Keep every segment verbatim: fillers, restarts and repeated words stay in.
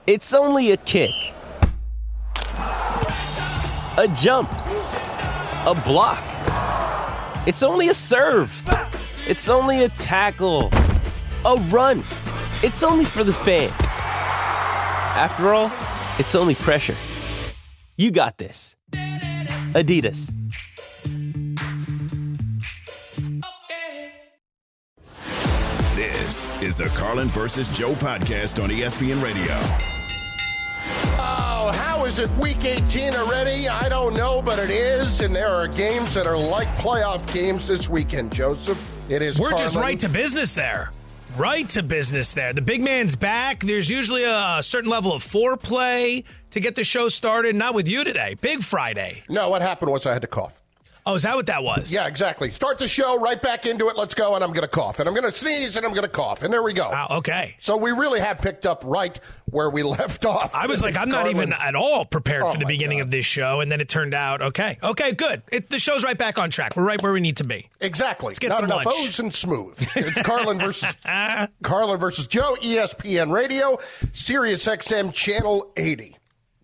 It's only a kick, a jump, a block. It's only a serve. It's only a tackle, a run. It's only for the fans. After all, it's only pressure. You got this. Adidas. This is the Carlin versus Joe podcast on E S P N Radio. Oh, how is it week eighteen already? I don't know, but it is, and there are games that are like playoff games this weekend, Joseph. It is We're Carlin. just right to business there. Right to business there. The big man's back. There's usually a certain level of foreplay to get the show started. Not with you today. Big Friday. No, what happened was I had to cough. Oh, is that what that was? Yeah, exactly. Start the show, right back into it, let's go, and I'm going to cough. And I'm going to sneeze, and I'm going to cough. And there we go. Wow, okay. So we really have picked up right where we left off. I was like, I'm not Carlin. even at all prepared Oh, for the my beginning God. of this show, and then it turned out, okay. Okay, good. It, the show's right back on track. We're right where we need to be. Exactly. Let's get Not some enough lunch. O's and smooth. It's Carlin versus Carlin versus Joe, E S P N Radio, Sirius X M Channel eighty.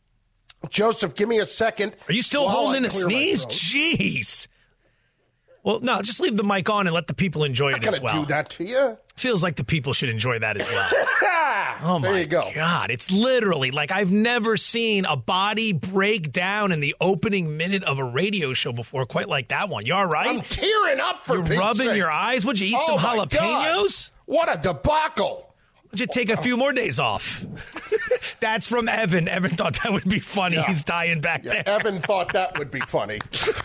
Joseph, give me a second. Are you still while holding I a clear my sneeze? throat. Jeez. Well, no, just leave the mic on and let the people enjoy I'm it as going to well. do that to you. Feels like the people should enjoy that as well. Oh, there my you go. God. It's literally like I've never seen a body break down in the opening minute of a radio show before, quite like that one. You all right? I'm tearing up for You're Pete's rubbing sake. your eyes? Would you eat Oh, some my God. jalapenos? What a debacle. Would you take a few more days off? That's from Evan. Evan thought that would be funny. Yeah. He's dying back Yeah, there. Evan thought that would be funny.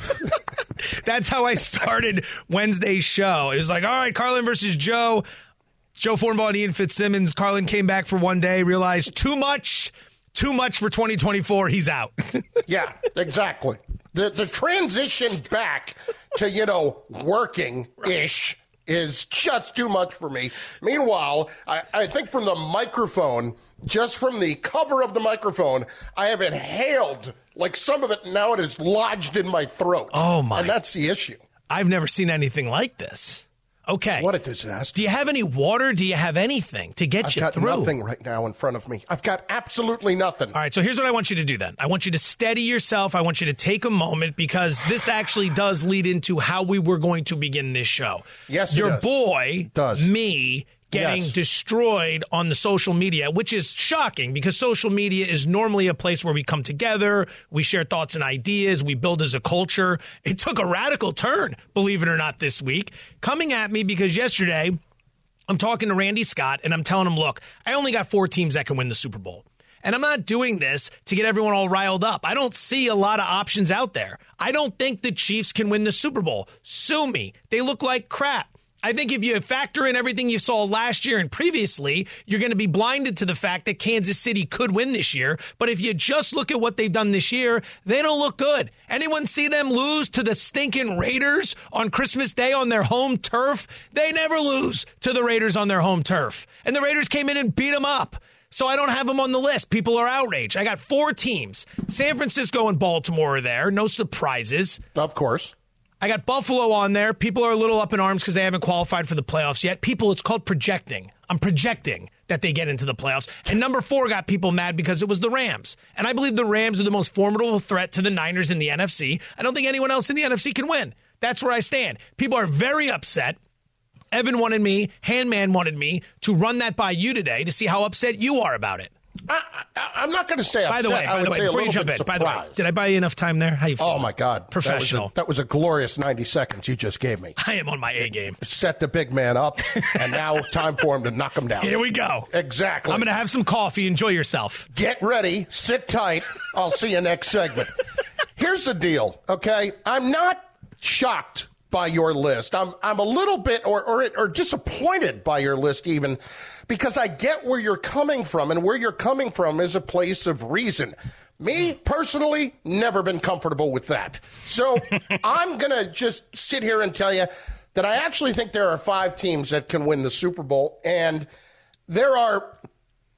That's how I started Wednesday's show. It was like, all right, Carlin versus Joe. Joe Fornbaugh and Ian Fitzsimmons. Carlin came back for one day, realized too much, too much for twenty twenty-four. He's out. Yeah, exactly. The the transition back to, you know, working-ish is just too much for me. Meanwhile, I, I think from the microphone, just from the cover of the microphone, I have inhaled, like some of it now it is lodged in my throat. Oh, my. And that's the issue. I've never seen anything like this. Okay. What a disaster. Do you have any water? Do you have anything to get I've you got through? nothing right now in front of me. I've got absolutely nothing. All right, so here's what I want you to do then. I want you to steady yourself. I want you to take a moment because this actually does lead into how we were going to begin this show. Yes, it Your does. boy, Does. me, getting Yes. destroyed on the social media, which is shocking because social media is normally a place where we come together, we share thoughts and ideas, we build as a culture. It took a radical turn, believe it or not, this week, coming at me because yesterday I'm talking to Randy Scott and I'm telling him, look, I only got four teams that can win the Super Bowl. And I'm not doing this to get everyone all riled up. I don't see a lot of options out there. I don't think the Chiefs can win the Super Bowl. Sue me. They look like crap. I think if you factor in everything you saw last year and previously, you're going to be blinded to the fact that Kansas City could win this year. But if you just look at what they've done this year, they don't look good. Anyone see them lose to the stinking Raiders on Christmas Day on their home turf? They never lose to the Raiders on their home turf. And the Raiders came in and beat them up. So I don't have them on the list. People are outraged. I got four teams. San Francisco and Baltimore are there. No surprises. Of course. I got Buffalo on there. People are a little up in arms because they haven't qualified for the playoffs yet. People, it's called projecting. I'm projecting that they get into the playoffs. And number four got people mad because it was the Rams. And I believe the Rams are the most formidable threat to the Niners in the N F C. I don't think anyone else in the N F C can win. That's where I stand. People are very upset. Evan wanted me, Handman wanted me to run that by you today to see how upset you are about it. I, I, I'm not going to say upset. By the way, I by would the way, say a before you little jump bit in, by the way, surprised. did I buy you enough time there? How you feel? Oh, my God. Professional. That was, a, that was a glorious ninety seconds you just gave me. I am on my A game. Set the big man up, and now time for him to knock him down. Here we go. Exactly. I'm going to have some coffee. Enjoy yourself. Get ready. Sit tight. I'll see you next segment. Here's the deal, okay? I'm not shocked by your list. I'm I'm a little bit or, or or disappointed by your list even because I get where you're coming from, and where you're coming from is a place of reason. Me, personally, never been comfortable with that. So I'm going to just sit here and tell you that I actually think there are five teams that can win the Super Bowl, and there are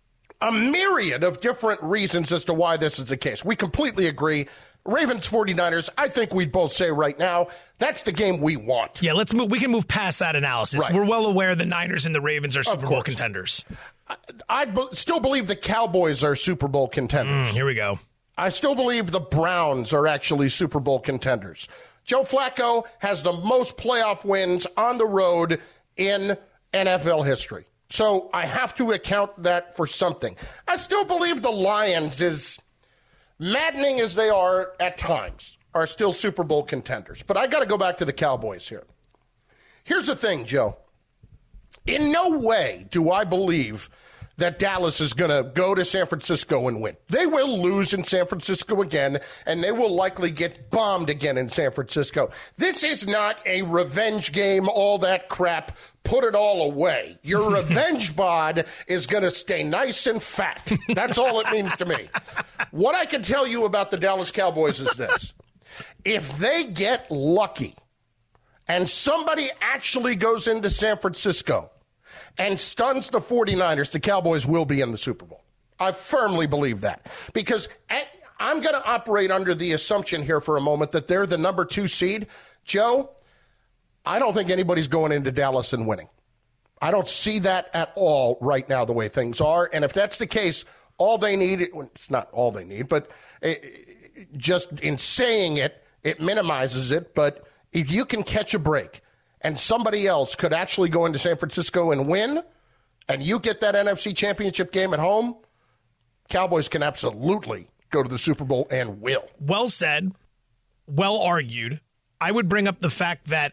a myriad of different reasons as to why this is the case. We completely agree. Ravens 49ers, I think we'd both say right now, that's the game we want. Yeah, let's move. We can move past that analysis. Right. We're well aware the Niners and the Ravens are Super Bowl contenders. I, I be- still believe the Cowboys are Super Bowl contenders. Mm, here we go. I still believe the Browns are actually Super Bowl contenders. Joe Flacco has the most playoff wins on the road in N F L history. So I have to account that for something. I still believe the Lions, as maddening as they are at times, are still Super Bowl contenders. But I got to go back to the Cowboys here. Here's the thing, Joe. In no way do I believe that Dallas is going to go to San Francisco and win. They will lose in San Francisco again, and they will likely get bombed again in San Francisco. This is not a revenge game, all that crap. Put it all away. Your revenge bod is going to stay nice and fat. That's all it means to me. What I can tell you about the Dallas Cowboys is this. If they get lucky and somebody actually goes into San Francisco and stuns the 49ers, the Cowboys will be in the Super Bowl. I firmly believe that. Because at, I'm going to operate under the assumption here for a moment that they're the number two seed. Joe, I don't think anybody's going into Dallas and winning. I don't see that at all right now, the way things are. And if that's the case, all they need, it's not all they need, but it, just in saying it, it minimizes it. But if you can catch a break, and somebody else could actually go into San Francisco and win, and you get that N F C Championship game at home, Cowboys can absolutely go to the Super Bowl and will. Well said. Well argued. I would bring up the fact that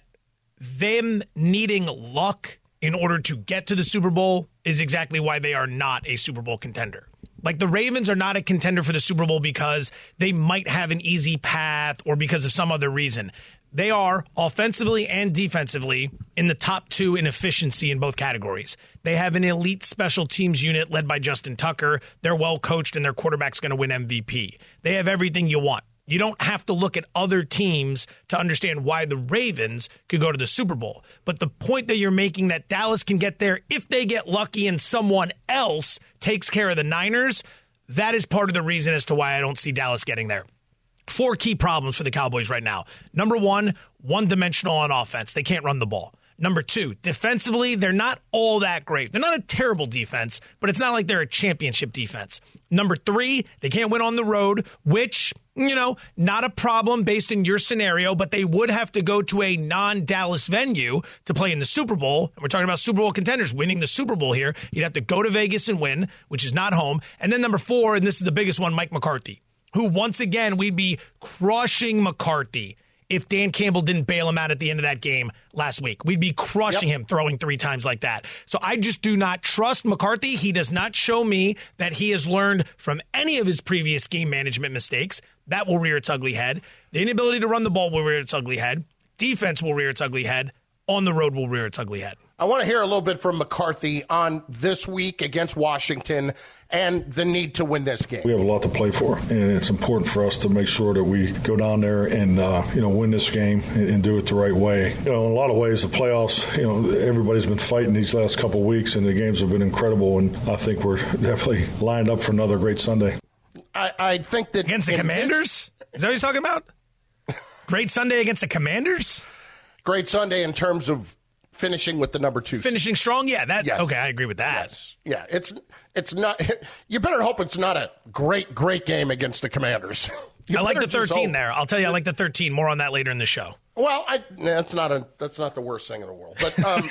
them needing luck in order to get to the Super Bowl is exactly why they are not a Super Bowl contender. Like, the Ravens are not a contender for the Super Bowl because they might have an easy path or because of some other reason. They are, offensively and defensively, in the top two in efficiency in both categories. They have an elite special teams unit led by Justin Tucker. They're well coached, and their quarterback's going to win M V P. They have everything you want. You don't have to look at other teams to understand why the Ravens could go to the Super Bowl. But the point that you're making that Dallas can get there if they get lucky and someone else takes care of the Niners, that is part of the reason as to why I don't see Dallas getting there. Four key problems for the Cowboys right now. Number one, one-dimensional on offense. They can't run the ball. Number two, defensively, they're not all that great. They're not a terrible defense, but it's not like they're a championship defense. Number three, they can't win on the road, which, you know, not a problem based in your scenario, but they would have to go to a non-Dallas venue to play in the Super Bowl. And we're talking about Super Bowl contenders winning the Super Bowl here. You'd have to go to Vegas and win, which is not home. And then number four, and this is the biggest one, Mike McCarthy, who once again, we'd be crushing McCarthy if Dan Campbell didn't bail him out at the end of that game last week. We'd be crushing yep. him throwing three times like that. So I just do not trust McCarthy. He does not show me that he has learned from any of his previous game management mistakes. That will rear its ugly head. The inability to run the ball will rear its ugly head. Defense will rear its ugly head. On the road will rear its ugly head. I want to hear a little bit from McCarthy on this week against Washington and the need to win this game. We have a lot to play for, and it's important for us to make sure that we go down there and uh, you know win this game and, and do it the right way. You know, in a lot of ways, the playoffs, you know, everybody's been fighting these last couple of weeks, and the games have been incredible, and I think we're definitely lined up for another great Sunday. I, I think that against the Commanders? This, is that what he's talking about? Great Sunday against the Commanders? Great Sunday in terms of finishing with the number two. Finishing seed. strong? Yeah. That, yes. Okay, I agree with that. Yes. Yeah, it's it's not. You better hope it's not a great, great game against the Commanders. You I like the thirteen there. I'll tell you, I like the thirteen. More on that later in the show. Well, I, that's not a that's not the worst thing in the world. But um,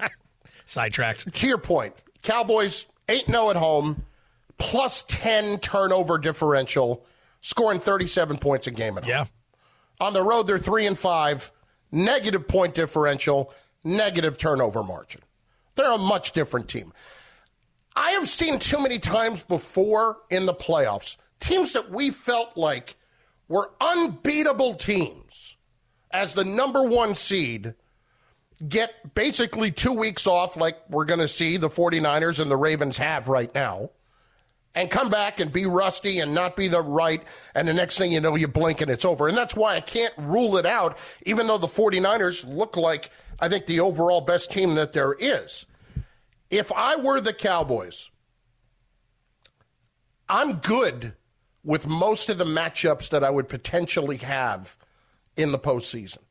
sidetracked. To your point, Cowboys eight and oh at home, plus ten turnover differential, scoring thirty-seven points a game at home. Yeah. On the road, they're three and five. Negative point differential, negative turnover margin. They're a much different team. I have seen too many times before in the playoffs, teams that we felt like were unbeatable teams as the number one seed get basically two weeks off like we're going to see the 49ers and the Ravens have right now, and come back and be rusty and not be the right, and the next thing you know, you blink and it's over. And that's why I can't rule it out, even though the 49ers look like, I think, the overall best team that there is. If I were the Cowboys, I'm good with most of the matchups that I would potentially have in the postseason,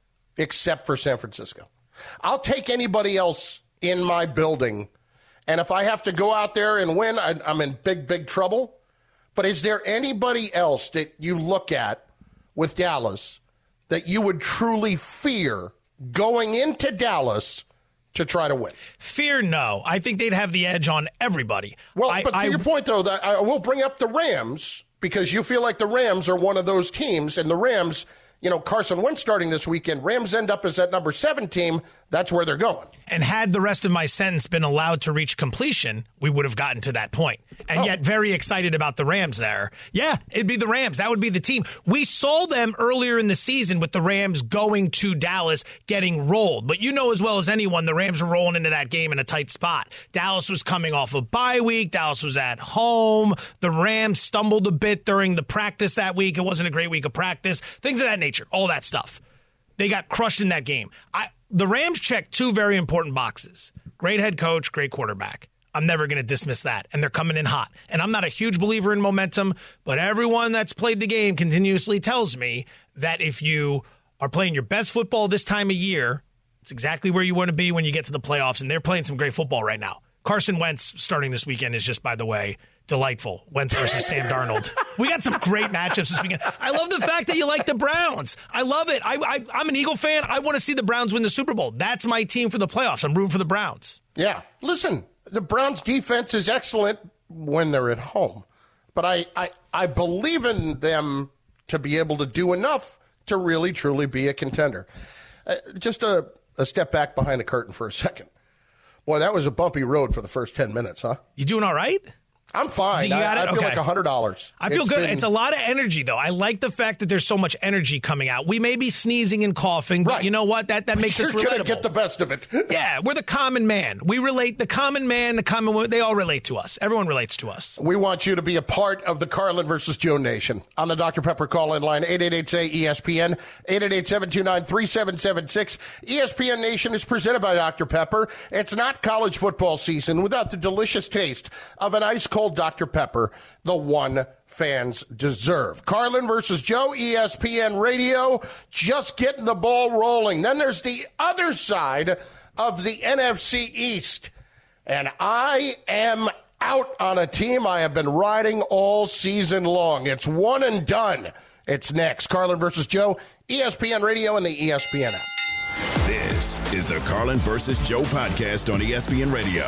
except for San Francisco. I'll take anybody else in my building, and if I have to go out there and win, I, I'm in big, big trouble. But is there anybody else that you look at with Dallas that you would truly fear going into Dallas to try to win? Fear, no. I think they'd have the edge on everybody. Well, I, but to I, your point, though, that I will bring up the Rams because you feel like the Rams are one of those teams, and the Rams, you know, Carson Wentz starting this weekend, Rams end up as that number seven team. That's where they're going. And had the rest of my sentence been allowed to reach completion, we would have gotten to that point. And oh. yet very excited about the Rams there. Yeah, it'd be the Rams. That would be the team. We saw them earlier in the season with the Rams going to Dallas, getting rolled. But you know as well as anyone, the Rams were rolling into that game in a tight spot. Dallas was coming off a bye week. Dallas was at home. The Rams stumbled a bit during the practice that week. It wasn't a great week of practice. Things of that nature. All that stuff. They got crushed in that game. I, the Rams checked two very important boxes. Great head coach, great quarterback. I'm never going to dismiss that. And they're coming in hot. And I'm not a huge believer in momentum, but everyone that's played the game continuously tells me that if you are playing your best football this time of year, it's exactly where you want to be when you get to the playoffs. And they're playing some great football right now. Carson Wentz starting this weekend is just, by the way, delightful. Wentz versus Sam Darnold. We got some great matchups this weekend. I love the fact that you like the Browns. I love it. I, I, I'm an Eagle fan. I want to see the Browns win the Super Bowl. That's my team for the playoffs. I'm rooting for the Browns. Yeah. Listen, the Browns' defense is excellent when they're at home. But I, I, I believe in them to be able to do enough to really, truly be a contender. Uh, just a, a step back behind the curtain for a second. Boy, that was a bumpy road for the first ten minutes, huh? You doing all right? I'm fine. You got I, it? I feel Okay. like one hundred dollars. I feel It's good. been- It's a lot of energy, though. I like the fact that there's so much energy coming out. We may be sneezing and coughing, but Right. you know what? That that makes You're us going relatable. to get the best of it. Yeah, we're the common man. We relate. The common man, the common woman, they all relate to us. Everyone relates to us. We want you to be a part of the Carlin versus Joe Nation. On the Doctor Pepper call-in line, eight eight eight, say E S P N, eight eight eight, seven two nine, three seven seven six. E S P N Nation is presented by Doctor Pepper. It's not college football season without the delicious taste of an ice-cold Doctor Pepper, the one fans deserve. Carlin versus Joe, E S P N Radio, just getting the ball rolling. Then there's the other side of the N F C East. And I am out on a team I have been riding all season long. It's one and done. It's next. Carlin versus Joe, E S P N Radio and the E S P N app. This is the Carlin versus Joe podcast on E S P N Radio.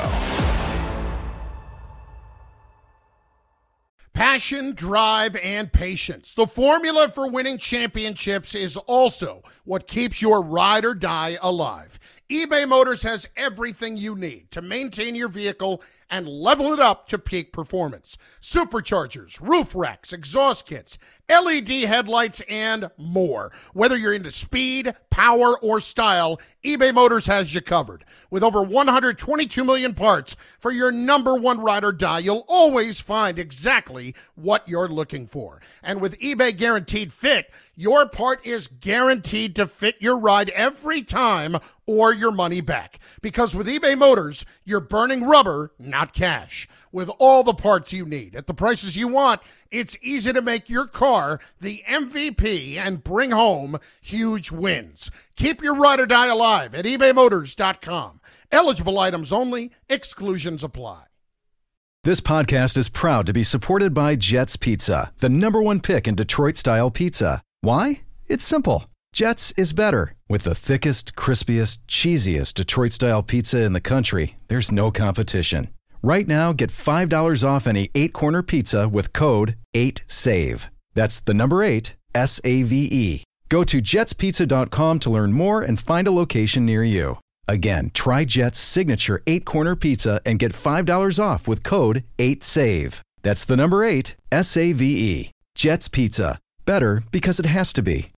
Passion, drive, and patience. The formula for winning championships is also what keeps your ride or die alive. eBay Motors has everything you need to maintain your vehicle and level it up to peak performance. Superchargers, roof racks, exhaust kits, L E D headlights, and more. Whether you're into speed, power, or style, eBay Motors has you covered. With over one hundred twenty-two million parts for your number one ride or die, you'll always find exactly what you're looking for. And with eBay Guaranteed Fit, your part is guaranteed to fit your ride every time or your money back. Because with eBay Motors, you're burning rubber, not cash. With all the parts you need at the prices you want, it's easy to make your car the M V P and bring home huge wins. Keep your ride or die alive at ebay motors dot com. Eligible items only. Exclusions apply. This podcast is proud to be supported by Jets Pizza, the number one pick in Detroit-style pizza. Why? It's simple. Jets is better. With the thickest, crispiest, cheesiest Detroit-style pizza in the country, there's no competition. Right now, get five dollars off any eight-corner pizza with code eight save. That's the number eight, S A V E. Go to jets pizza dot com to learn more and find a location near you. Again, try Jet's signature eight-corner pizza and get five dollars off with code eight save. That's the number eight, S A V E. Jet's Pizza. Better because it has to be.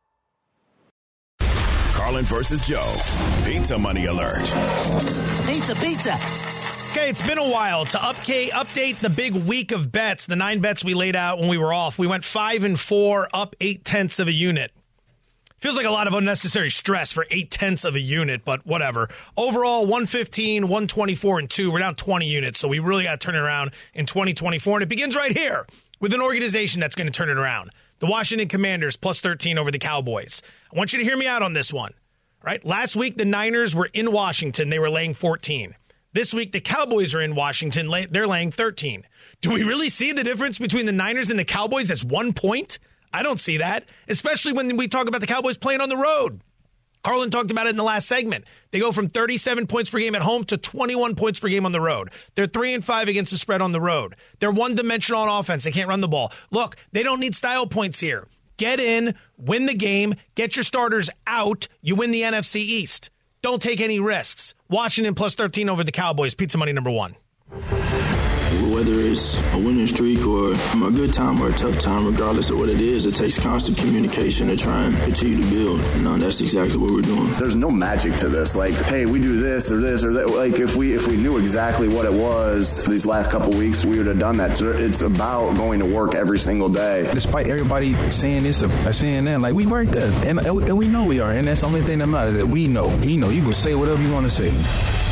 Carlin versus Joe. Pizza money alert. Pizza, pizza. Okay, it's been a while to update, update the big week of bets, the nine bets we laid out when we were off. We went five and four, up eight tenths of a unit. Feels like a lot of unnecessary stress for eight-tenths of a unit, but whatever. Overall, one fifteen, one twenty-four, and two. We're down twenty units, so we really got to turn it around in twenty twenty-four. And it begins right here with an organization that's going to turn it around. The Washington Commanders, plus thirteen over the Cowboys. I want you to hear me out on this one. Right? Last week, the Niners were in Washington. They were laying fourteen. This week, the Cowboys are in Washington. They're laying thirteen. Do we really see the difference between the Niners and the Cowboys as one point? I don't see that, especially when we talk about the Cowboys playing on the road. Carlin talked about it in the last segment. They go from thirty-seven points per game at home to twenty-one points per game on the road. They're three and five against the spread on the road. They're one-dimensional on offense. They can't run the ball. Look, they don't need style points here. Get in, win the game, get your starters out. You win the N F C East. Don't take any risks. Washington plus thirteen over the Cowboys. Pizza money number one. Whether it's a winning streak or a good time or a tough time, regardless of what it is, it takes constant communication to try and achieve the build. And uh, that's exactly what we're doing. There's no magic to this. Like, hey, we do this or this or that. Like, if we if we knew exactly what it was these last couple weeks, we would have done that. So it's about going to work every single day. Despite everybody saying this or saying that, like, we work there. And, and we know we are. And that's the only thing that matters, that we know. You know, you can say whatever you want to say.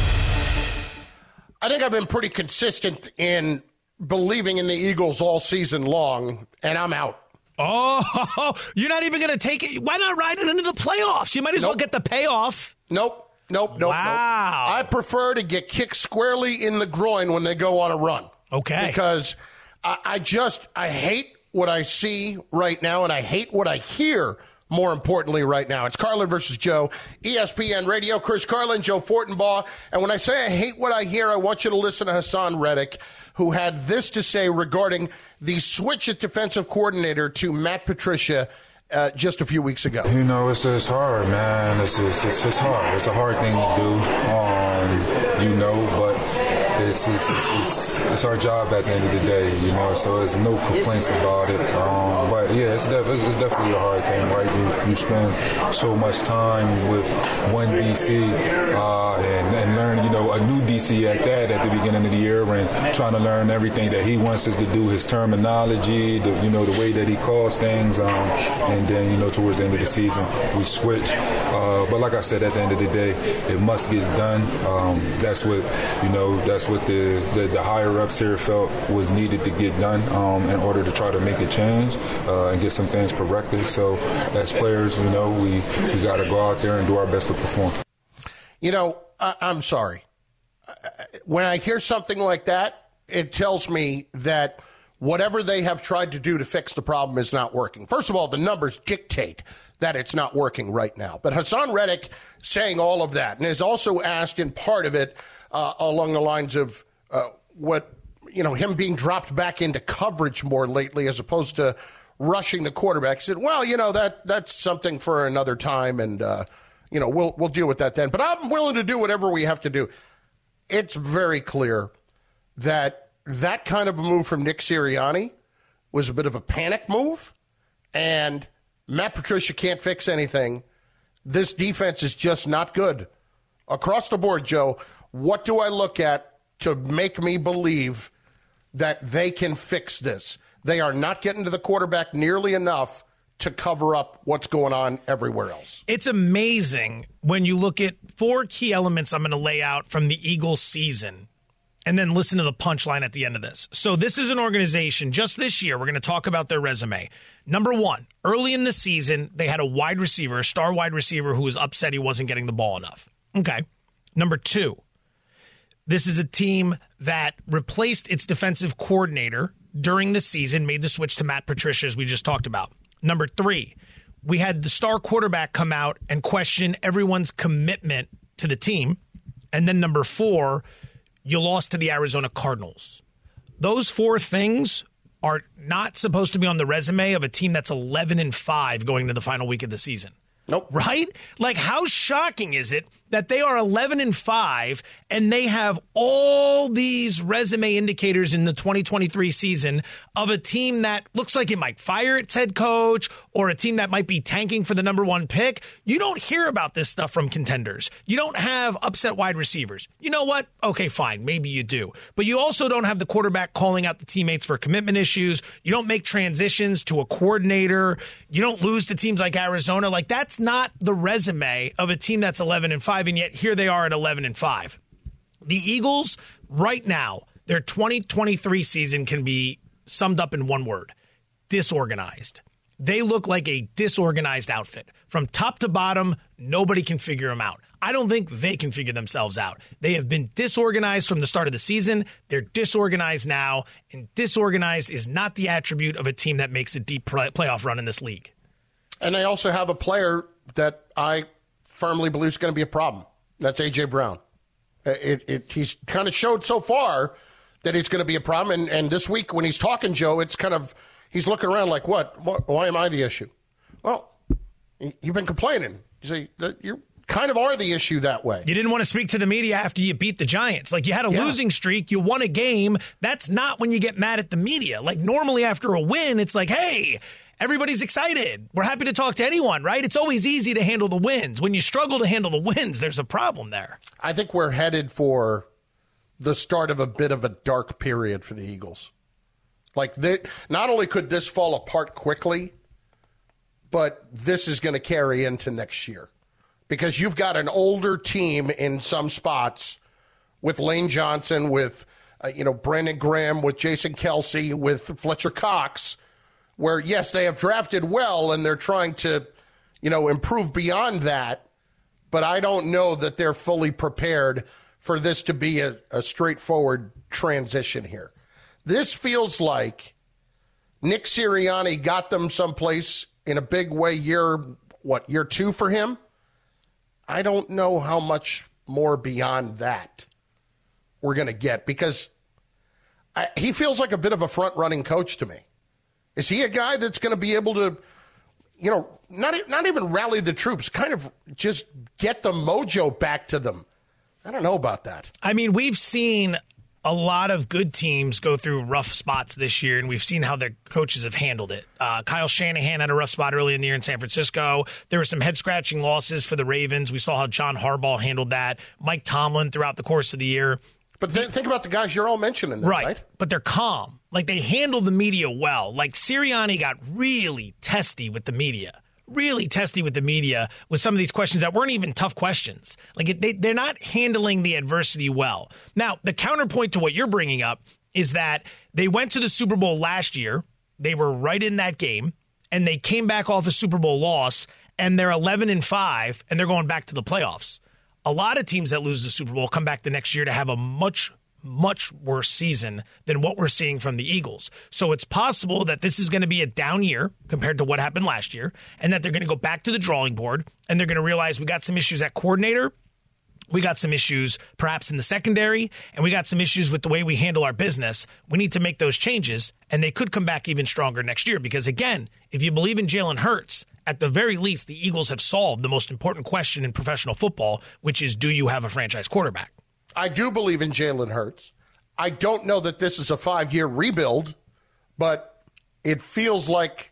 I think I've been pretty consistent in believing in the Eagles all season long, and I'm out. Oh, you're not even going to take it? Why not ride it into the playoffs? You might as nope. well get the payoff. Nope, nope, nope, wow. nope. I prefer to get kicked squarely in the groin when they go on a run. Okay. Because I, I just, I hate what I see right now, and I hate what I hear more importantly right now. It's Carlin versus Joe, E S P N Radio. Chris Carlin, Joe Fortenbaugh. And when I say I hate what I hear, I want you to listen to Hassan Reddick, who had this to say regarding the switch at defensive coordinator to Matt Patricia uh, just a few weeks ago. You know, it's it's hard, man. It's it's it's, it's hard. It's a hard thing to do, um, you know, but It's it's, it's it's it's our job at the end of the day, you know, so there's no complaints about it. Um, but, yeah, it's, def- it's definitely a hard thing, right? You, you spend so much time with one D C uh, and, and learn, you know, a new D C at that at the beginning of the year and trying to learn everything that he wants us to do, his terminology, the, you know, the way that he calls things. Um, and then, you know, towards the end of the season, we switch. Uh, but like I said, at the end of the day, it must get done. Um, that's what, you know, that's what the, the, the higher-ups here felt was needed to get done um, in order to try to make a change uh, and get some things corrected. So as players, you know, we, we got to go out there and do our best to perform. You know, I, I'm sorry. When I hear something like that, it tells me that whatever they have tried to do to fix the problem is not working. First of all, the numbers dictate that it's not working right now. But Hassan Reddick saying all of that and is also asked in part of it uh, along the lines of uh, what, you know, him being dropped back into coverage more lately as opposed to rushing the quarterback. He said, well, you know, that that's something for another time, and, uh, you know, we'll we'll deal with that then. But I'm willing to do whatever we have to do. It's very clear that that kind of a move from Nick Sirianni was a bit of a panic move, and Matt Patricia can't fix anything. This defense is just not good. Across the board, Joe, what do I look at to make me believe that they can fix this? They are not getting to the quarterback nearly enough to cover up what's going on everywhere else. It's amazing when you look at four key elements I'm going to lay out from the Eagles season and then listen to the punchline at the end of this. So this is an organization, just this year, we're going to talk about their resume. Number one, early in the season, they had a wide receiver, a star wide receiver who was upset he wasn't getting the ball enough. Okay. Number two, this is a team that replaced its defensive coordinator during the season, made the switch to Matt Patricia, as we just talked about. Number three, we had the star quarterback come out and question everyone's commitment to the team. And then number four, you lost to the Arizona Cardinals. Those four things are not supposed to be on the resume of a team that's eleven and five going to the final week of the season. Nope. Right? Like, how shocking is it that they are eleven and five and they have all these resume indicators in the twenty twenty-three season of a team that looks like it might fire its head coach or a team that might be tanking for the number one pick. You don't hear about this stuff from contenders. You don't have upset wide receivers. You know what? Okay, fine. Maybe you do. But you also don't have the quarterback calling out the teammates for commitment issues. You don't make transitions to a coordinator. You don't lose to teams like Arizona. Like, that's not the resume of a team that's eleven and five, and yet here they are at eleven and five. The Eagles, right now, their twenty twenty-three season can be summed up in one word: disorganized. They look like a disorganized outfit. From top to bottom, nobody can figure them out. I don't think they can figure themselves out. They have been disorganized from the start of the season. They're disorganized now, and disorganized is not the attribute of a team that makes a deep play- playoff run in this league. And they also have a player that I firmly believe is going to be a problem. That's A J. Brown. It, it, he's kind of showed so far that he's going to be a problem. And, and this week when he's talking, Joe, it's kind of, he's looking around like, what? what why am I the issue? Well, you've been complaining. You say that you kind of are the issue that way. You didn't want to speak to the media after you beat the Giants. Like, you had a yeah. losing streak. You won a game. That's not when you get mad at the media. Like, normally after a win, it's like, hey, everybody's excited. We're happy to talk to anyone, right? It's always easy to handle the wins. When you struggle to handle the wins, there's a problem there. I think we're headed for the start of a bit of a dark period for the Eagles. Like, they, not only could this fall apart quickly, but this is going to carry into next year. Because you've got an older team in some spots with Lane Johnson, with uh, you know Brandon Graham, with Jason Kelsey, with Fletcher Cox, where, yes, they have drafted well and they're trying to, you know, improve beyond that. But I don't know that they're fully prepared for this to be a, a straightforward transition here. This feels like Nick Sirianni got them someplace in a big way year, what, year two for him? I don't know how much more beyond that we're going to get, because I, he feels like a bit of a front-running coach to me. Is he a guy that's going to be able to, you know, not, not even rally the troops, kind of just get the mojo back to them? I don't know about that. I mean, we've seen a lot of good teams go through rough spots this year, and we've seen how their coaches have handled it. Uh, Kyle Shanahan had a rough spot early in the year in San Francisco. There were some head-scratching losses for the Ravens. We saw how John Harbaugh handled that. Mike Tomlin throughout the course of the year. But th- think about the guys you're all mentioning there, right? right? But they're calm. Like, they handle the media well. Like, Sirianni got really testy with the media. Really testy with the media with some of these questions that weren't even tough questions. Like, it, they, they're not handling the adversity well. Now, the counterpoint to what you're bringing up is that they went to the Super Bowl last year. They were right in that game, and they came back off a Super Bowl loss, and they're eleven and five, and they're going back to the playoffs. A lot of teams that lose the Super Bowl come back the next year to have a much much worse season than what we're seeing from the Eagles. So it's possible that this is going to be a down year compared to what happened last year, and that they're going to go back to the drawing board, and they're going to realize we got some issues at coordinator, we got some issues perhaps in the secondary, and we got some issues with the way we handle our business. We need to make those changes, and they could come back even stronger next year because, again, if you believe in Jalen Hurts, at the very least, the Eagles have solved the most important question in professional football, which is, do you have a franchise quarterback? I do believe in Jalen Hurts. I don't know that this is a five-year rebuild, but it feels like,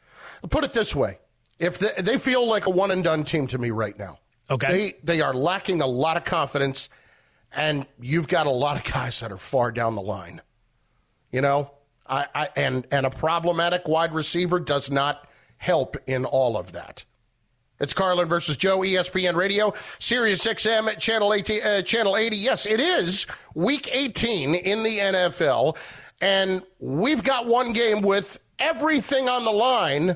put it this way, if they, they feel like a one-and-done team to me right now. Okay. They, they are lacking a lot of confidence, and you've got a lot of guys that are far down the line. You know, I, I and, and a problematic wide receiver does not help in all of that. It's Carlin versus Joe, E S P N Radio, Sirius X M, Channel eighty, uh, Channel eighty. Yes, it is Week eighteen in the N F L, and we've got one game with everything on the line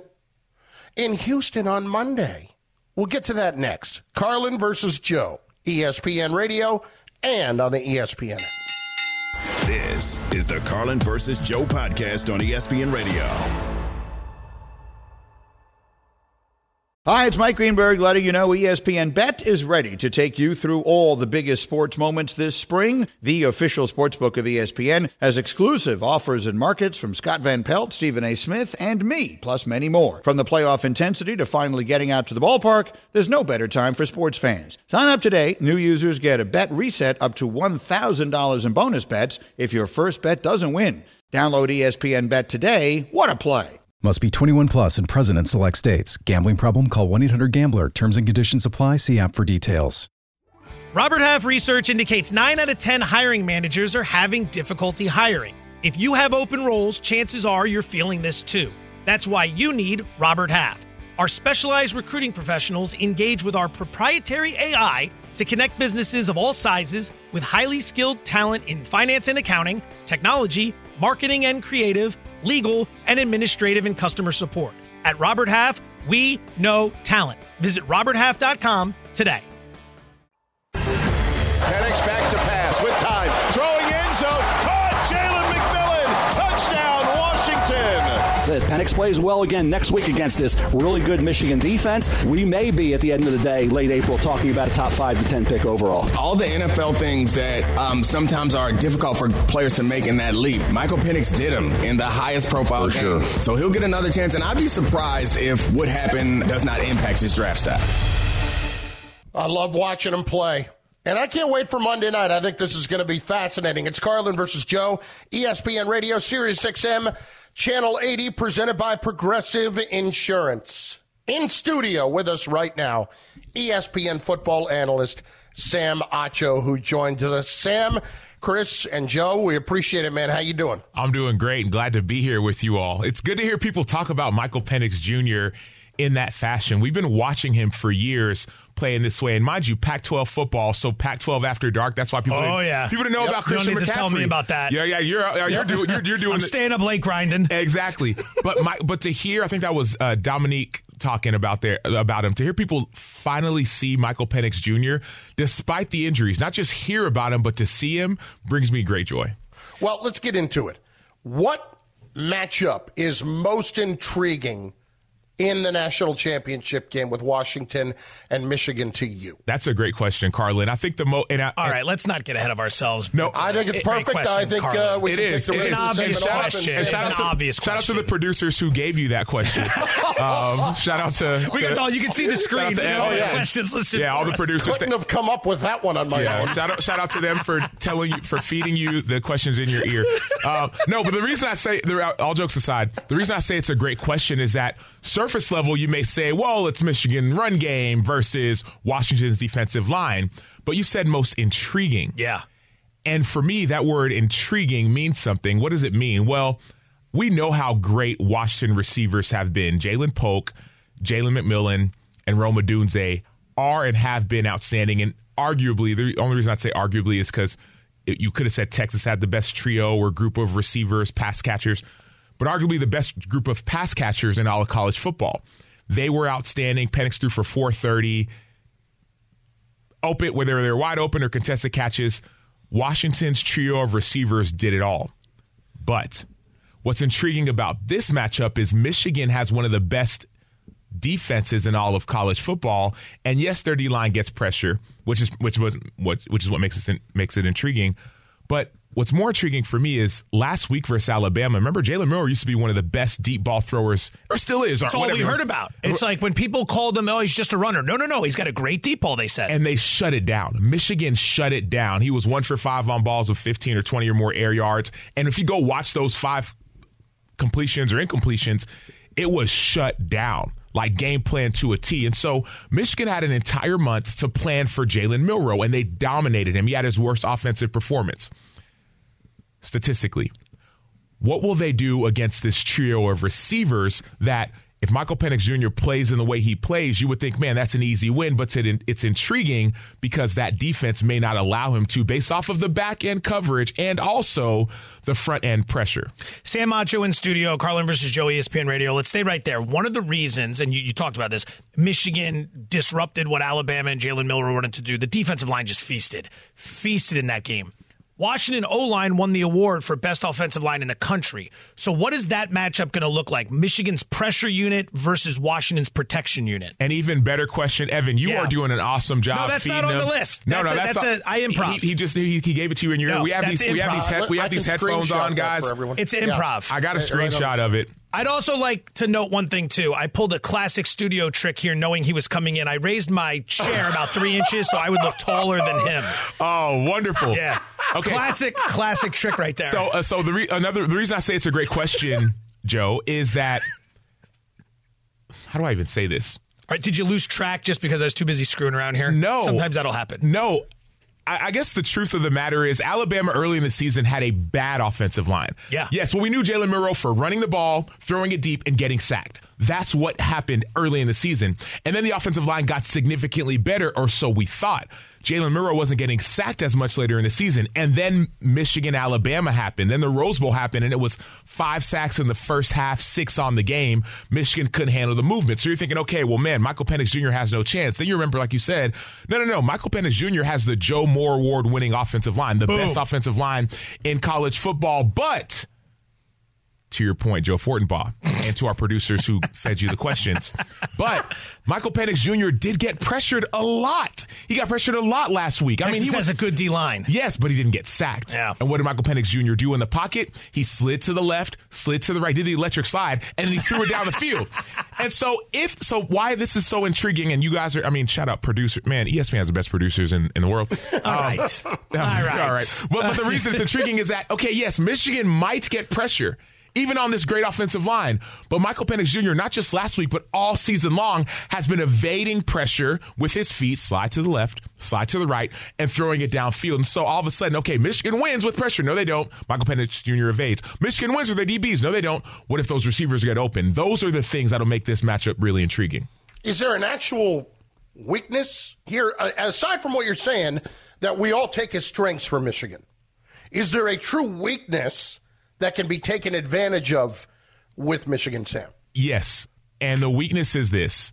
in Houston on Monday. We'll get to that next. Carlin versus Joe, E S P N Radio, and on the E S P N app. This is the Carlin versus Joe podcast on E S P N Radio. Hi, it's Mike Greenberg letting you know E S P N Bet is ready to take you through all the biggest sports moments this spring. The official sportsbook of E S P N has exclusive offers and markets from Scott Van Pelt, Stephen A. Smith, and me, plus many more. From the playoff intensity to finally getting out to the ballpark, there's no better time for sports fans. Sign up today. New users get a bet reset up to one thousand dollars in bonus bets if your first bet doesn't win. Download E S P N Bet today. What a play. Must be twenty-one plus and present in select states. Gambling problem? Call one eight hundred gambler. Terms and conditions apply. See app for details. Robert Half research indicates nine out of ten hiring managers are having difficulty hiring. If you have open roles, chances are you're feeling this too. That's why you need Robert Half. Our specialized recruiting professionals engage with our proprietary A I to connect businesses of all sizes with highly skilled talent in finance and accounting, technology, marketing and creative, legal, and administrative and customer support. At Robert Half, we know talent. Visit robert half dot com today. Penix back to pass with time. Throwing end zone. Caught Jalen McMillan. Touchdown, Washington. If Penix plays well again next week against this really good Michigan defense, we may be, at the end of the day, late April, talking about a top five to ten pick overall. All the N F L things that um, sometimes are difficult for players to make in that leap, Michael Penix did them in the highest profile For game. sure. So he'll get another chance, and I'd be surprised if what happened does not impact his draft stock. I love watching him play. And I can't wait for Monday night. I think this is going to be fascinating. It's Carlin versus Joe, E S P N Radio, Sirius X M, Channel eighty, presented by Progressive Insurance. In studio with us right now, E S P N football analyst Sam Acho, who joined us. Sam, Chris, and Joe, we appreciate it, man. How you doing? I'm doing great and glad to be here with you all. It's good to hear people talk about Michael Penix Junior in that fashion. We've been watching him for years playing this way. And mind you, Pac twelve football, so Pac twelve after dark. That's why people Oh, didn't, yeah. people didn't know Yep. about Christian You don't need McCaffrey. to tell me about that. Yeah, yeah, you're uh, you're Yep. doing you're, you're doing I'm the, staying up late grinding. Exactly. But my but to hear, I think that was uh, Dominique talking about there about him. To hear people finally see Michael Penix Junior, despite the injuries, not just hear about him, but to see him brings me great joy. Well, let's get into it. What matchup is most intriguing in the national championship game with Washington and Michigan to you? That's a great question, Carlin. I think the mo. And I, All right, let's not get ahead of ourselves. No, I think it's Great perfect. question, I think uh, we it can is. take the It rest is. of the obvious segment off question. and- It's shout an out to, obvious shout out to question. the producers who gave you that question. um, shout out to, We got all, you can see the screen. Shout out to You Ed. know, Oh, the yeah. questions listed Yeah, for all the us. producers. Couldn't have come up with that one on my Yeah, own. shout out, shout out to them for telling you, for feeding you the questions in your ear. Um, no, but the reason I say, all jokes aside, the reason I say it's a great question is that surface level, you may say, well, it's Michigan run game versus Washington's defensive line. But you said most intriguing. Yeah. And for me, that word intriguing means something. What does it mean? Well, we know how great Washington receivers have been. Jalen Polk, Jalen McMillan, and Rome Odunze are and have been outstanding. And arguably, the only reason I'd say arguably is because you could have said Texas had the best trio or group of receivers, pass catchers, but arguably the best group of pass catchers in all of college football. They were outstanding. Penix threw for four thirty. Open, whether they're wide open or contested catches, Washington's trio of receivers did it all. But what's intriguing about this matchup is Michigan has one of the best defenses in all of college football, and yes, their D-line gets pressure, which is which was what which is what makes it makes it intriguing. But what's more intriguing for me is last week versus Alabama. Remember, Jalen Milroe used to be one of the best deep ball throwers, or still is. That's or all whatever. we heard about. It's like when people called him, oh, he's just a runner. No, no, no. He's got a great deep ball, they said. And they shut it down. Michigan shut it down. He was one for five on balls with fifteen or twenty or more air yards. And if you go watch those five completions or incompletions, it was shut down, like game plan to a T. And so Michigan had an entire month to plan for Jalen Milroe, and they dominated him. He had his worst offensive performance. Statistically, what will they do against this trio of receivers that if Michael Penix Junior plays in the way he plays, you would think, man, that's an easy win, but it's intriguing because that defense may not allow him to based off of the back-end coverage and also the front-end pressure. Sam Macho in studio, Carlin versus Joe, E S P N Radio. Let's stay right there. One of the reasons, and you, you talked about this, Michigan disrupted what Alabama and Jalen Milroe wanted to do. The defensive line just feasted. Feasted in that game. Washington O-line won the award for best offensive line in the country. So what is that matchup going to look like? Michigan's pressure unit versus Washington's protection unit. An even better question, Evan. You Yeah. are doing an awesome job. No, that's feeding not on them. the list. No, That's no, a- that's, that's a, a- I improv. He, he just he, he gave it to you in your ear. No, We have that's these we have these improv. head, we have I these can headphones screenshot on, that guys. for everyone. It's Yeah. improv. I got a Right- right on screenshot the- of it. I'd also like to note one thing, too. I pulled a classic studio trick here knowing he was coming in. I raised my chair about three inches so I would look taller than him. Oh, wonderful. Yeah. Okay. Classic, classic trick right there. So, uh, so the re- another the reason I say it's a great question, Joe, is that how do I even say this? All right, did you lose track just because I was too busy screwing around here? No. Sometimes that'll happen. No. I, I guess the truth of the matter is Alabama early in the season had a bad offensive line. Yeah. Yes, well, we knew Jalen Milroe for running the ball, throwing it deep, and getting sacked. That's what happened early in the season. And then the offensive line got significantly better, or so we thought. Jalen Milroe wasn't getting sacked as much later in the season. And then Michigan-Alabama happened. Then the Rose Bowl happened, and it was five sacks in the first half, six on the game. Michigan couldn't handle the movement. So you're thinking, okay, well, man, Michael Penix Junior has no chance. Then you remember, like you said, no, no, no. Michael Penix Junior has the Joe Moore Award-winning offensive line, the Boom. best offensive line in college football. But to your point, Joe Fortenbaugh, and to our producers who fed you the questions. But Michael Penix Junior did get pressured a lot. He got pressured a lot last week. Texas I mean, he has was a good D-line. Yes, but he didn't get sacked. Yeah. And what did Michael Penix Junior do in the pocket? He slid to the left, slid to the right, did the electric slide, and then he threw it down the field. And so if so why this is so intriguing, and you guys are, I mean, shout out producer. Man, E S P N has the best producers in, in the world. All right. All right. All right. But, but the reason it's intriguing is that, okay, yes, Michigan might get pressure, even on this great offensive line. But Michael Penix Junior, not just last week, but all season long, has been evading pressure with his feet, slide to the left, slide to the right, and throwing it downfield. And so all of a sudden, okay, Michigan wins with pressure. No, they don't. Michael Penix Junior evades. Michigan wins with their D Bs. No, they don't. What if those receivers get open? Those are the things that'll make this matchup really intriguing. Is there an actual weakness here, uh, aside from what you're saying, that we all take as strengths for Michigan? Is there a true weakness that can be taken advantage of with Michigan, Sam? Yes. And the weakness is this.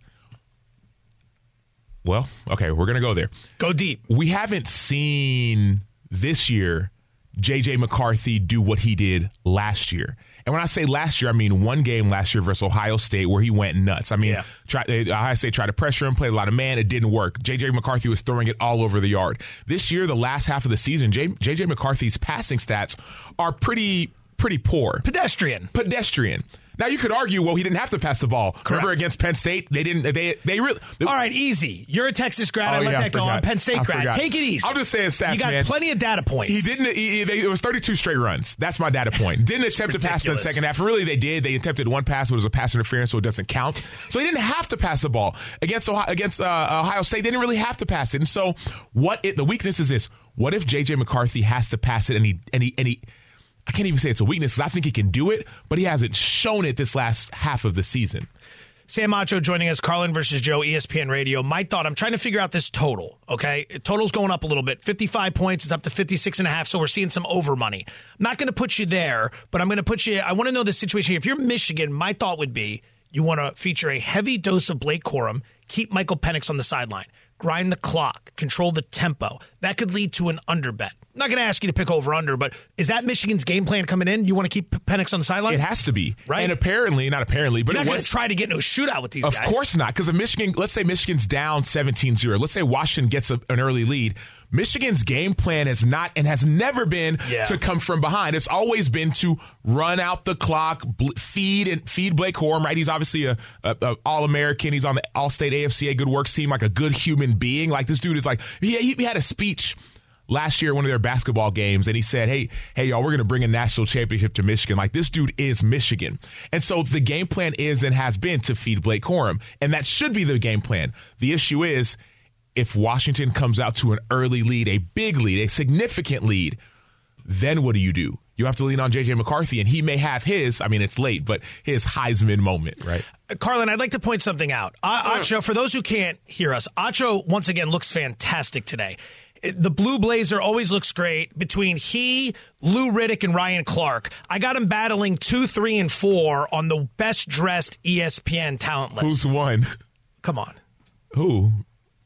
Well, okay, we're going to go there. Go deep. We haven't seen this year J J McCarthy do what he did last year. And when I say last year, I mean one game last year versus Ohio State where he went nuts. I mean, Yeah. try, Ohio State tried to pressure him, played a lot of man. It didn't work. J J McCarthy was throwing it all over the yard. This year, the last half of the season, J J McCarthy's passing stats are pretty pretty poor. Pedestrian. Pedestrian. Now you could argue, well, he didn't have to pass the ball. Correct. Remember against Penn State, they didn't. They they really. They, All right, easy. You're a Texas grad. Oh, I let yeah, I that go. forgot. I'm Penn State I grad. forgot. Take it easy. I'm just saying stats, You got man. plenty of data points. He didn't. He, he- they, it was thirty-two straight runs. That's my data point. Didn't attempt to pass in the ridiculous. second half. And really, they did. They attempted one pass, but it was a pass interference, so it doesn't count. So he didn't have to pass the ball against Ohio, against uh, Ohio State. They didn't really have to pass it. And so, what it, the weakness is this: what if J J McCarthy has to pass it, and he and he and he. I can't even say it's a weakness because I think he can do it, but he hasn't shown it this last half of the season. Sam Macho joining us, Carlin versus Joe, E S P N Radio. My thought, I'm trying to figure out this total, okay? Total's going up a little bit. fifty-five points, it's up to fifty-six and a half, so we're seeing some over money. I'm not going to put you there, but I'm going to put you, I want to know the situation. If you're Michigan, my thought would be you want to feature a heavy dose of Blake Corum, keep Michael Penix on the sideline, grind the clock, control the tempo. That could lead to an underbet. I'm not going to ask you to pick over under, but is that Michigan's game plan coming in? You want to keep Penix on the sideline? It has to be. Right. And apparently, not apparently, but You're it not going was. to try to get into a shootout with these Of guys. course not, because if Michigan, let's say Michigan's down seventeen zero. Let's say Washington gets a, an early lead. Michigan's game plan is not and has never been Yeah. to come from behind. It's always been to run out the clock, bl- feed and feed Blake Corum. Right, he's obviously a, a, a All-American. He's on the All-State A F C A Good Works team, like a good human being. Like this dude is like he, he had a speech last year at one of their basketball games, and he said, hey, hey, y'all, we're going to bring a national championship to Michigan. Like, this dude is Michigan. And so the game plan is and has been to feed Blake Corum, and that should be the game plan. The issue is if Washington comes out to an early lead, a big lead, a significant lead, then what do you do? You have to lean on J J McCarthy, and he may have his, I mean, it's late, but his Heisman moment, right? Carlin, I'd like to point something out. A- Acho, for those who can't hear us, Acho, once again, looks fantastic today. The blue blazer always looks great. Between he, Lou Riddick, and Ryan Clark, I got him battling two, three, and four on the best-dressed E S P N talent list. Who's won? Come on. Who?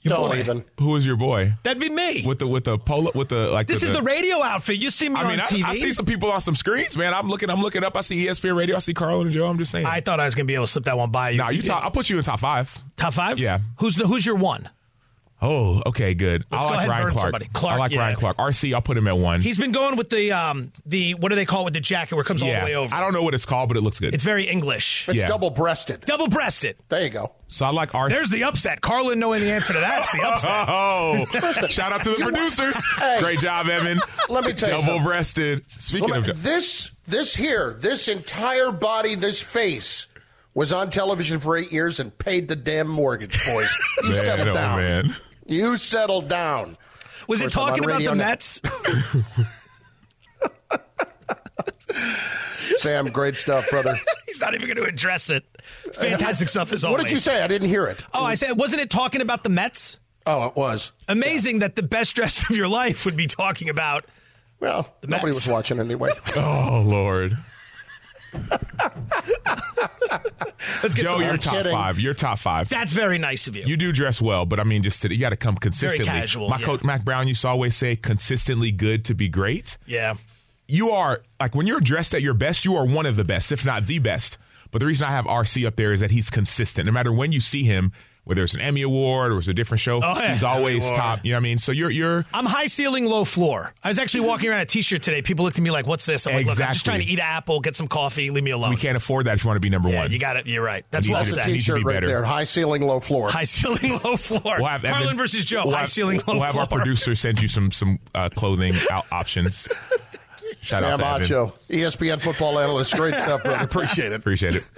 Your Don't boy. even. Who is your boy? That'd be me. With the with the polo with the like. This the, is the radio outfit. You see me I on mean, T V. I, I see some people on some screens, man. I'm looking. I'm looking up. I see E S P N Radio. I see Carlin and Joe. I'm just saying. I thought I was going to be able to slip that one by you. Nah, you top. I'll put you in top five. Top five? Yeah. Who's the, who's your one? Oh, okay, good. Let's I go like ahead and Ryan burn Clark. somebody. Clark, I like yeah. Ryan Clark. R C, I'll put him at one. He's been going with the um the what do they call it with the jacket where it comes yeah. all the way over. I don't know what it's called, but it looks good. It's very English. It's Yeah. double-breasted. Double-breasted. There you go. So I like R C. There's the upset. Carlin knowing the answer to that. It's the upset. Oh, shout out to the producers. Hey. Great job, Evan. Let me tell you something. Double-breasted. Speaking Well, of this, this here, this entire body, this face, was on television for eight years and paid the damn mortgage, boys. You Man, settle oh, down. man. You settle down. Was it Of course, I'm talking on about the radio now. Mets? Sam, great stuff, brother. He's not even going to address it. Fantastic stuff as always. What did you say? I didn't hear it. Oh, I said, wasn't it talking about the Mets? Oh, it was. Amazing that the best dress of your life would be talking about. Well, the nobody Mets. was watching anyway. Oh, Lord. Let's get Joe, some- you're I'm top kidding. five. You're top five. That's very nice of you. You do dress well, but I mean, just to, you got to come consistently. casual, My yeah. coach Mac Brown used to always say, "Consistently good to be great." Yeah. You are like when you're dressed at your best, you are one of the best, if not the best. But the reason I have R C up there is that he's consistent. No matter when you see him, whether it's an Emmy Award or it's a different show, Oh, yeah. he's always Emmy top. Award. You know what I mean? So you're you're I'm high ceiling, low floor. I was actually walking around a T-shirt today. People looked at me like, "What's this?" I'm like, "Look, I'm just Exactly. trying to eat an apple, get some coffee. Leave me alone." we can't afford that if you want to be number Yeah, one. you got it. You're right. That's need well to- That's said. a need to T-shirt be right better. there. High ceiling, low floor. High ceiling, low floor. We'll have Carlin Evan- versus Joe. We'll high have, ceiling, low We'll have floor. our producer send you some some uh, clothing out options. Shout out Sam to Evan. Acho, E S P N football analyst. Great stuff, brother. Appreciate it. Appreciate it.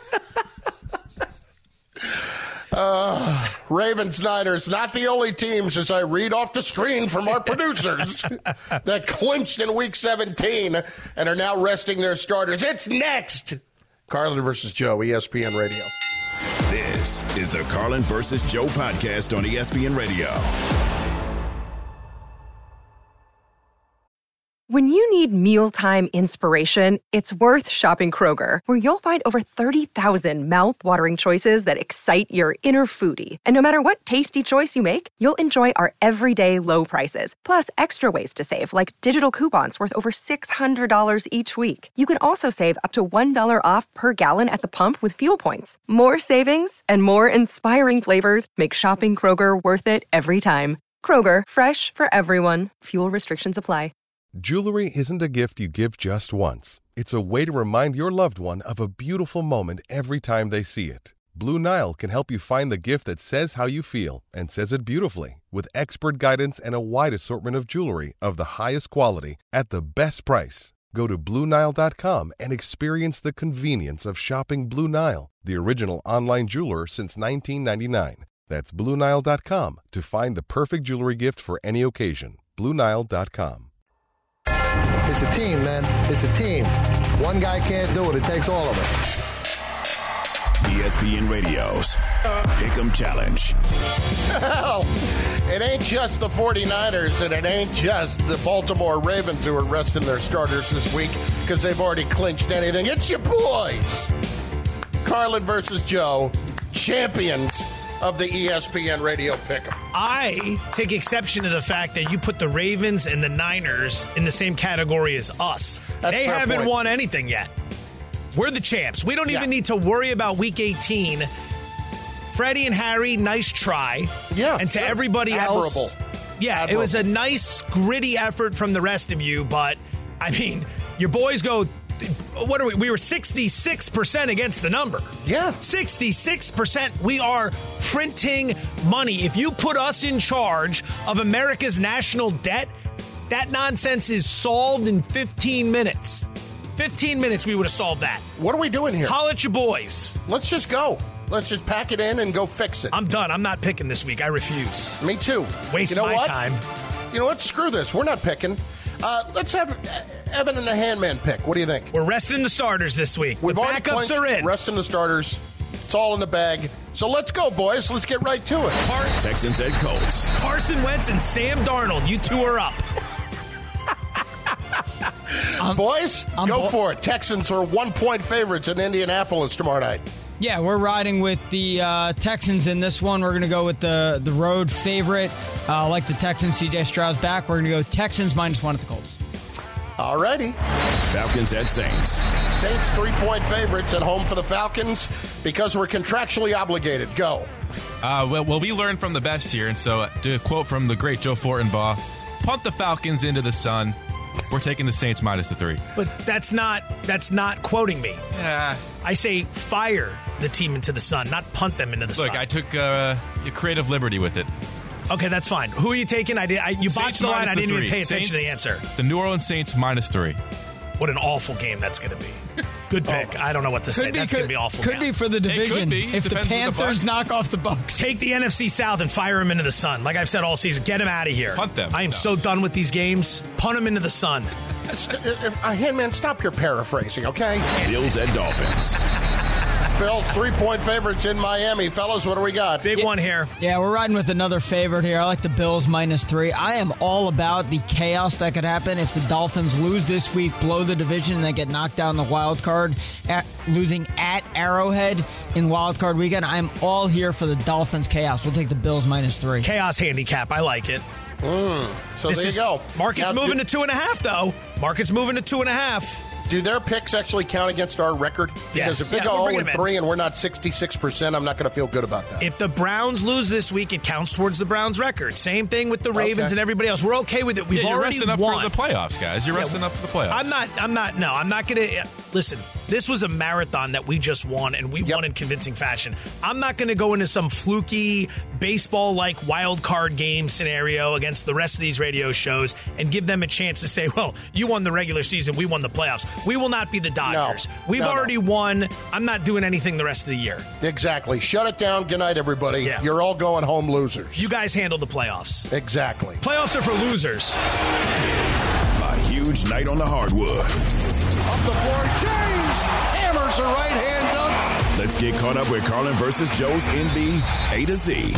Uh, Ravens, Niners, not the only teams, as I read off the screen from our producers, that clinched in Week seventeen and are now resting their starters. It's next. Carlin versus Joe, E S P N Radio. This is the Carlin versus Joe podcast on E S P N Radio. When you need mealtime inspiration, it's worth shopping Kroger, where you'll find over thirty thousand mouthwatering choices that excite your inner foodie. And no matter what tasty choice you make, you'll enjoy our everyday low prices, plus extra ways to save, like digital coupons worth over six hundred dollars each week. You can also save up to one dollar off per gallon at the pump with fuel points. More savings and more inspiring flavors make shopping Kroger worth it every time. Kroger, fresh for everyone. Fuel restrictions apply. Jewelry isn't a gift you give just once. It's a way to remind your loved one of a beautiful moment every time they see it. Blue Nile can help you find the gift that says how you feel and says it beautifully, with expert guidance and a wide assortment of jewelry of the highest quality at the best price. Go to Blue Nile dot com and experience the convenience of shopping Blue Nile, the original online jeweler since nineteen ninety-nine. That's Blue Nile dot com to find the perfect jewelry gift for any occasion. Blue Nile dot com. It's a team, man. It's a team. One guy can't do it. It takes all of us. E S P N Radio's Pick'em Challenge. Well, it ain't just the 49ers and it ain't just the Baltimore Ravens who are resting their starters this week because they've already clinched anything. It's your boys. Carlin versus Joe, champions of the E S P N Radio Pick'em. I take exception to the fact that you put the Ravens and the Niners in the same category as us. That's they fair haven't point. won anything yet. We're the champs. We don't Yeah. even need to worry about Week eighteen. Freddie and Harry, nice try. Yeah. And to sure. everybody else, Admirable. yeah, Admirable. it was a nice, gritty effort from the rest of you. But, I mean, your boys go, what are we? We were sixty-six percent against the number. Yeah. sixty-six percent. We are printing money. If you put us in charge of America's national debt, that nonsense is solved in fifteen minutes. fifteen minutes, we would have solved that. What are we doing here? Holla at your boys. Let's just go. Let's just pack it in and go fix it. I'm done. I'm not picking this week. I refuse. Me too. Waste you know my what? time. You know what? Screw this. We're not picking. Uh, let's have Evan and the Handman pick. What do you think? We're resting the starters this week. We've the already backups clinched, are in. resting the starters. It's all in the bag. So let's go, boys. Let's get right to it. Texans and Colts. Carson Wentz and Sam Darnold. You two are up. Boys, I'm go bo- for it. Texans are one-point favorites in Indianapolis tomorrow night. Yeah, we're riding with the uh, Texans in this one. We're going to go with the, the road favorite. Uh, like the Texans, C J Stroud's back. We're going to go Texans minus one at the Colts. All righty. Falcons at Saints. Saints three-point favorites at home for the Falcons because we're contractually obligated. Go. Uh, well, well, we learned from the best here, and so uh, to quote from the great Joe Fortenbaugh, punt the Falcons into the sun. We're taking the Saints minus the three. But that's not that's not quoting me. Yeah. I say fire the team into the sun, not punt them into the Look, sun. I took uh, a creative liberty with it. Okay, that's fine. Who are you taking? I did. I, you Saints botched the line. I didn't the even pay attention Saints, to the answer. The New Orleans Saints minus three. What an awful game that's going to be. Good pick. Oh, I don't know what to could say. Be, that's could, going to be awful. Could now. be for the division. Be. If the Panthers the knock off the Bucs. Take the N F C South and fire them into the sun. Like I've said all season, get them out of here. Punt them. I am no. so done with these games. Punt them into the sun. Uh, Handman, stop your paraphrasing, okay? Bills and Dolphins. Bills three-point favorites in Miami. Fellas, what do we got? Big yeah, one here. Yeah, we're riding with another favorite here. I like the Bills minus three. I am all about the chaos that could happen if the Dolphins lose this week, blow the division, and then get knocked down the wild card, at, losing at Arrowhead in wild card weekend. I'm all here for the Dolphins chaos. We'll take the Bills minus three. Chaos handicap. I like it. Mm, so this there you is, go. Market's now, moving do, to two and a half, though. Market's moving to two and a half. Do their picks actually count against our record? Because yes. if they yeah, go oh and three and we're not sixty-six percent, I'm not going to feel good about that. If the Browns lose this week, it counts towards the Browns' record. Same thing with the Ravens okay. and everybody else. We're okay with it. We've yeah, you're already resting up won. for the playoffs, guys. You're yeah, resting up for the playoffs. I'm not. I'm not. No, I'm not going to. Listen, this was a marathon that we just won, and we yep. won in convincing fashion. I'm not going to go into some fluky baseball-like wild card game scenario against the rest of these radio shows and give them a chance to say, well, you won the regular season, we won the playoffs. We will not be the Dodgers. No. We've no, already no. won. I'm not doing anything the rest of the year. Exactly. Shut it down. Good night, everybody. Yeah. You're all going home losers. You guys handle the playoffs. Exactly. Playoffs are for losers. A huge night on the hardwood. Up the floor, James hammers a right-hand dunk. Let's get caught up with Carlin versus Joe's N B A to Z.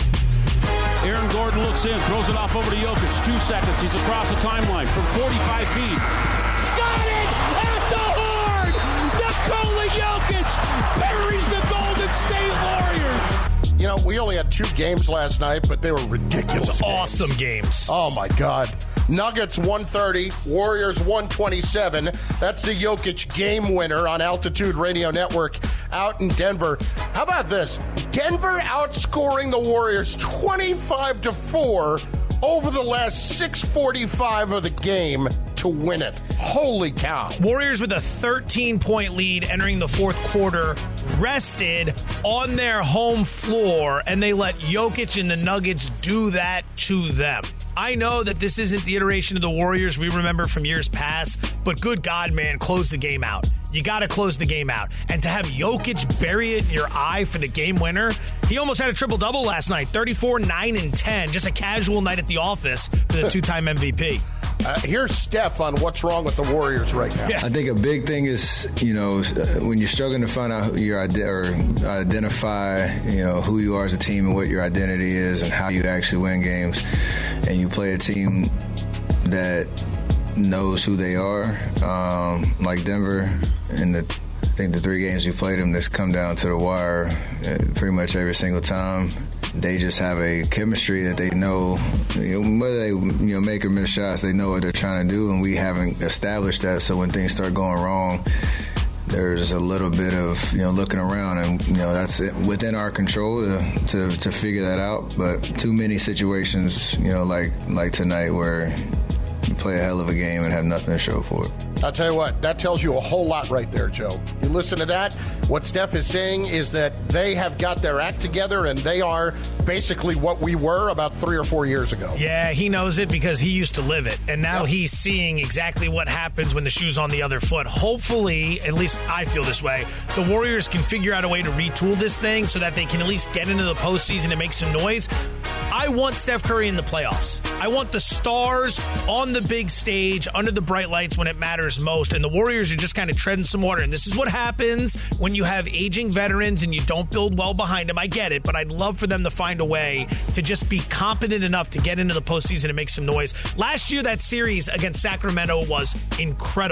Aaron Gordon looks in, throws it off over to Jokic. Two seconds. He's across the timeline from forty-five feet. Got it at the horn! Nikola Jokic buries the Golden State Warriors. You know, we only had two games last night, but they were ridiculous. Awesome games. Oh, my God. Nuggets one thirty, Warriors one twenty-seven. That's the Jokic game winner on Altitude Radio Network out in Denver. How about this? Denver outscoring the Warriors twenty-five to four over the last six forty-five of the game to win it. Holy cow. Warriors with a thirteen-point lead entering the fourth quarter, rested on their home floor, and they let Jokic and the Nuggets do that to them. I know that this isn't the iteration of the Warriors we remember from years past, but good God, man, close the game out. You got to close the game out. And to have Jokic bury it in your eye for the game winner, he almost had a triple-double last night, thirty-four, nine, and ten, just a casual night at the office for the two-time M V P. Uh, here's Steph on what's wrong with the Warriors right now. Yeah. I think a big thing is, you know, when you're struggling to find out who your ide- or identify, you know, who you are as a team and what your identity is and how you actually win games, and you play a team that knows who they are, um, like Denver, and the, I think the three games we played them, that's come down to the wire uh, pretty much every single time. They just have a chemistry that they know, you know, whether they you know make or miss shots, they know what they're trying to do, and we haven't established that. So when things start going wrong, there's a little bit of you know looking around, and you know that's within our control to, to to figure that out. But too many situations, you know, like like tonight, where you play a hell of a game and have nothing to show for it. I'll tell you what, that tells you a whole lot right there, Joe. You listen to that, what Steph is saying is that they have got their act together and they are basically what we were about three or four years ago. Yeah, he knows it because he used to live it. And now yep. he's seeing exactly what happens when the shoe's on the other foot. Hopefully, at least I feel this way, the Warriors can figure out a way to retool this thing so that they can at least get into the postseason and make some noise. I want Steph Curry in the playoffs. I want the stars on the big stage under the bright lights when it matters most, and the Warriors are just kind of treading some water. And this is what happens when you have aging veterans and you don't build well behind them. I get it, but I'd love for them to find a way to just be competent enough to get into the postseason and make some noise. Last year, that series against Sacramento was incredible.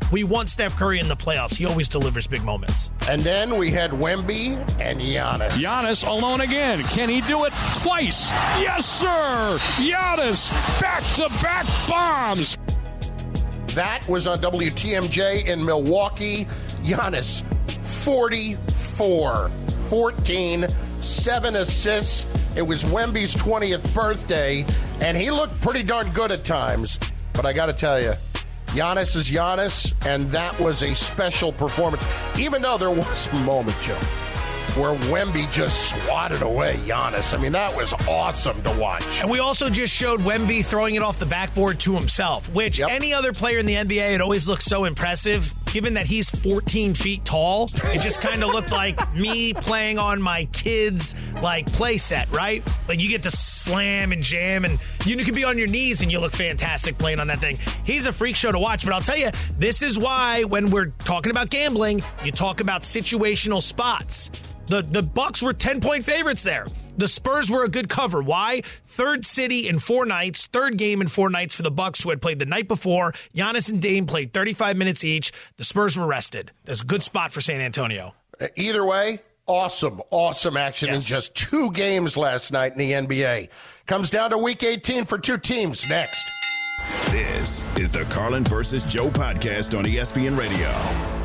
we want Steph Curry in the playoffs. He always delivers big moments. And then we had Wemby and Giannis. Giannis alone again. Can he do it twice? Yes, sir. Giannis, back-to-back bombs. That was on W T M J in Milwaukee. Giannis, forty-four, fourteen, seven assists. It was Wemby's twentieth birthday, and he looked pretty darn good at times. But I got to tell you, Giannis is Giannis, and that was a special performance. Even though there was a moment, Joe, where Wemby just swatted away Giannis. I mean, that was awesome to watch. And we also just showed Wemby throwing it off the backboard to himself, which yep. any other player in the N B A, it always looks so impressive. Given that he's fourteen feet tall, it just kind of looked like me playing on my kid's like play set, right? Like you get to slam and jam, and you could be on your knees and you look fantastic playing on that thing. He's a freak show to watch, but I'll tell you, this is why when we're talking about gambling, you talk about situational spots. The the Bucks were ten-point favorites there. The Spurs were a good cover. Why? Third city in four nights, third game in four nights for the Bucks, who had played the night before. Giannis and Dame played thirty-five minutes each. The Spurs were rested. That's a good spot for San Antonio. Either way, awesome, awesome action yes. in just two games last night in the N B A. Comes down to Week eighteen for two teams. Next. This is the Carlin versus Joe podcast on E S P N Radio.